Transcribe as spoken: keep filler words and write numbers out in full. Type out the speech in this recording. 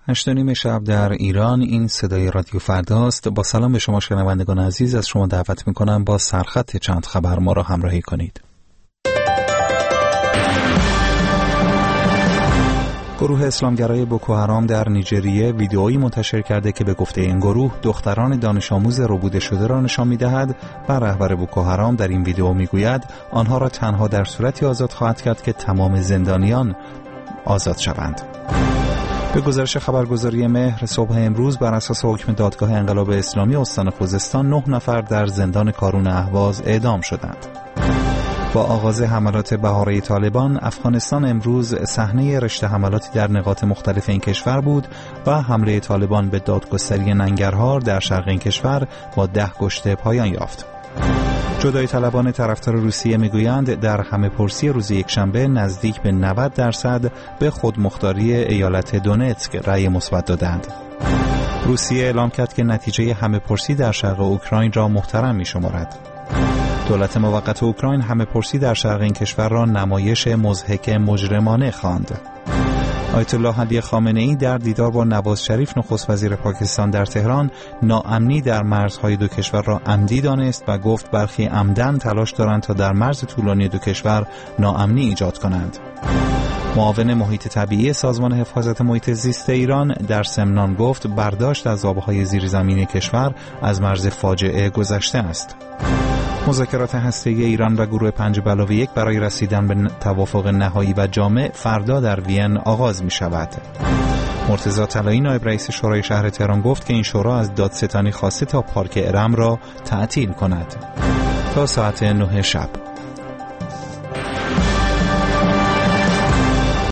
هشت و نیم شب در ایران. این صدای رادیو فرداست. با سلام به شما شنوندگان عزیز، از شما دعوت میکنم با سرخط چند خبر ما را همراهی کنید. گروه اسلامگرای بوکو حرام در نیجریه ویدئویی منتشر کرده که به گفته این گروه دختران دانش آموز ربوده شده را نشان می‌دهد و رهبر بوکو حرام در این ویدئو میگوید آنها را تنها در صورتی آزاد خواهد کرد که تمام زندانیان آزاد شوند. به گزارش خبرگزاری مهر، صبح امروز بر اساس حکم دادگاه انقلاب اسلامی استان خوزستان نه نفر در زندان کارون اهواز اعدام شدند. با آغاز حملات بهاره طالبان، افغانستان امروز صحنه رشته حملاتی در نقاط مختلف این کشور بود و حمله طالبان به دادگستری ننگرهار در شرق این کشور با ده کشته پایان یافت. جدای طلبان طرفدار روسیه میگویند در همه پرسی روز یکشنبه نزدیک به نود درصد به خودمختاری ایالت دونتسک رأی مثبت دادند. روسیه اعلام کرد که نتیجه همه پرسی در شرق اوکراین را محترم می‌شمارد. دولت موقت اوکراین همه پرسی در شرق این کشور را نمایش مضحک مجرمانه خواند. آیت الله علی خامنه‌ای در دیدار با نواز شریف نخست وزیر پاکستان در تهران ناامنی در مرزهای دو کشور را عمدی دانست و گفت برخی عمدن تلاش دارند تا در مرز طولانی دو کشور ناامنی ایجاد کنند. معاون محیط طبیعی سازمان حفاظت محیط زیست ایران در سمنان گفت برداشت از آبهای زیرزمینی کشور از مرز فاجعه گذشته است. مذاکرات هسته‌ای ایران و گروه پنج به علاوه یک برای رسیدن به توافق نهایی و جامع فردا در وین آغاز می شود. مرتضی طلایی نایب رئیس شورای شهر تهران گفت که این شورا از دادستانی خواسته تا پارک ارم را تعطیل کند. تا ساعت نه شب.